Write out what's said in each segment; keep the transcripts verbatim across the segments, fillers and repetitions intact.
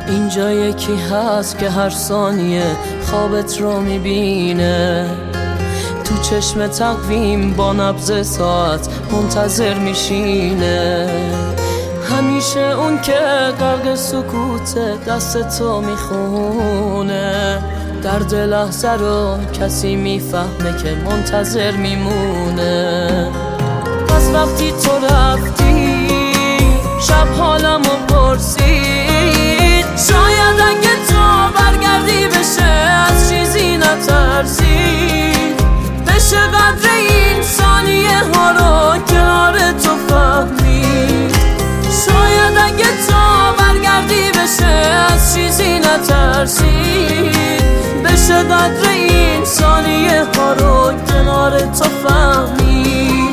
اینجا یکی هست که هر ثانیه خوابت رو میبینه، تو چشم تقویم با نبض ساعت منتظر میشینه. همیشه اون که غرق سکوت دست تو میخونه، درد لحظه رو کسی میفهمه که منتظر میمونه. پس وقتی تو رفتی شب حالمو پرسید، شاید اگه تو برگردی بشه از چیزی نترسید، بشه قدر این ثانیه ها رو کنار تو فهمید. شاید اگه تو برگردی بشه از چیزی نترسید، بشه قدر این ثانیه ها رو کنار تو فهمید.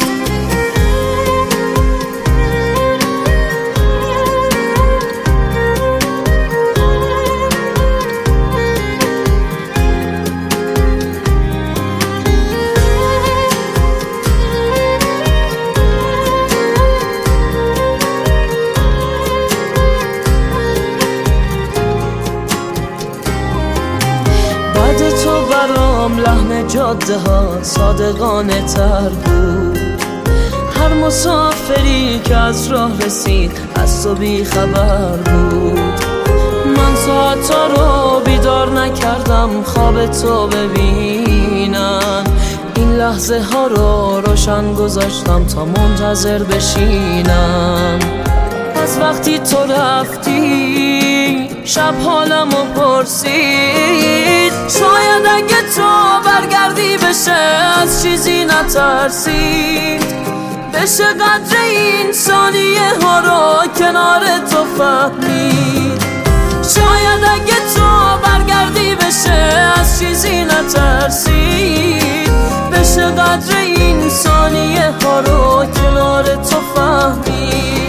تو برام لحن جاده ها صادقانه تر بود، هر مسافری که از راه رسید از تو بی خبر بود. من ساعتا رو بیدار نکردم خواب تو ببینم، این لحظه ها رو روشن گذاشتم تا منتظر بشینم. از وقتی تو رفتی شب حالمو پرسید، شاید اگه تو برگردی بشه از چیزی نترسید، بشه قدر این ثانیه ها رو کنار تو فهمید. شاید اگه تو برگردی بشه از چیزی نترسید، بشه قدر این ثانیه ها رو کنار تو فهمید.